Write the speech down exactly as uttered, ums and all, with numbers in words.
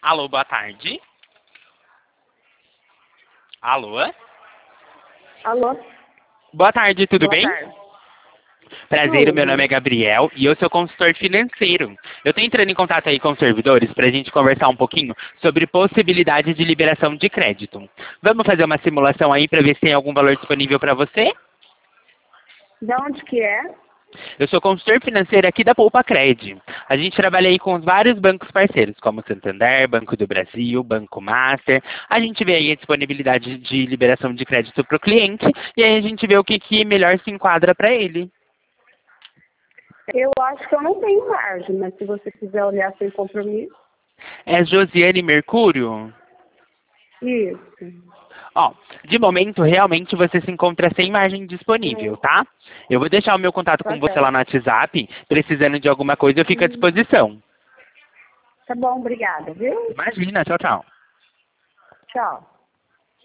Alô, boa tarde. Alô? Alô? Boa tarde, tudo Boa bem? tarde. Prazer, o meu nome Tudo. é Gabriel e eu sou consultor financeiro. Eu estou entrando em contato aí com os servidores para a gente conversar um pouquinho sobre possibilidade de liberação de crédito. Vamos fazer uma simulação aí para ver se tem algum valor disponível para você? De onde que é? Eu sou consultor financeiro aqui da Poupa Cred. A gente trabalha aí com vários bancos parceiros, como Santander, Banco do Brasil, Banco Master. A gente vê aí a disponibilidade de liberação de crédito para o cliente e aí a gente vê o que, que melhor se enquadra para ele. Eu acho que eu não tenho margem, mas se você quiser olhar sem compromisso. É Josiane Mercúrio? Isso. Ó, de momento, realmente você se encontra sem margem disponível, Hum, tá? Eu vou deixar o meu contato tá com você lá certo. no WhatsApp. Precisando de alguma coisa, eu fico à Hum, disposição. tá bom, obrigada, viu? Imagina, tchau, tchau. Tchau.